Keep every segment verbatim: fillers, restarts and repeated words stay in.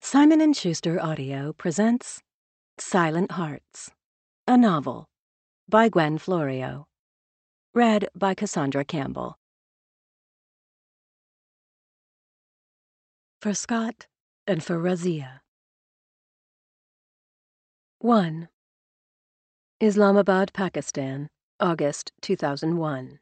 Simon and Schuster Audio presents Silent Hearts, a novel by Gwen Florio, read by Cassandra Campbell. For Scott and for Razia. one. Islamabad, Pakistan, August two thousand one.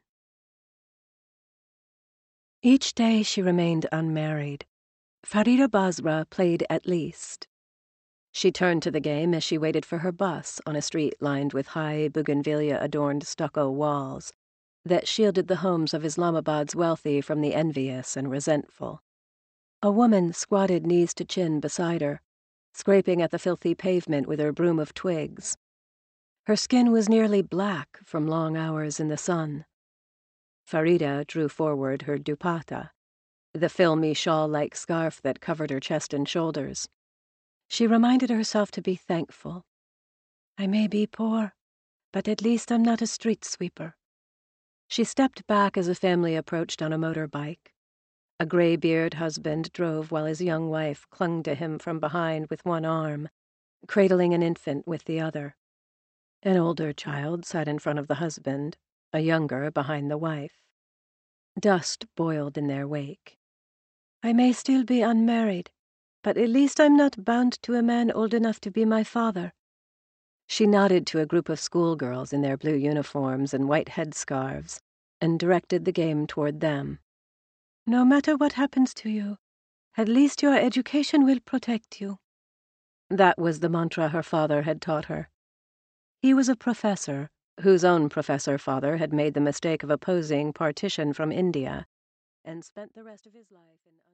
Each day she remained unmarried. Farida Basra played at least. She turned to the game as she waited for her bus on a street lined with high bougainvillea-adorned stucco walls that shielded the homes of Islamabad's wealthy from the envious and resentful. A woman squatted knees to chin beside her, scraping at the filthy pavement with her broom of twigs. Her skin was nearly black from long hours in the sun. Farida drew forward her dupatta, the filmy shawl-like scarf that covered her chest and shoulders. She reminded herself to be thankful. I may be poor, but at least I'm not a street sweeper. She stepped back as a family approached on a motorbike. A gray-beard husband drove while his young wife clung to him from behind with one arm, cradling an infant with the other. An older child sat in front of the husband, a younger behind the wife. Dust boiled in their wake. I may still be unmarried, but at least I'm not bound to a man old enough to be my father. She nodded to a group of schoolgirls in their blue uniforms and white headscarves and directed the game toward them. No matter what happens to you, at least your education will protect you. That was the mantra her father had taught her. He was a professor, whose own professor father had made the mistake of opposing partition from India, and spent the rest of his life in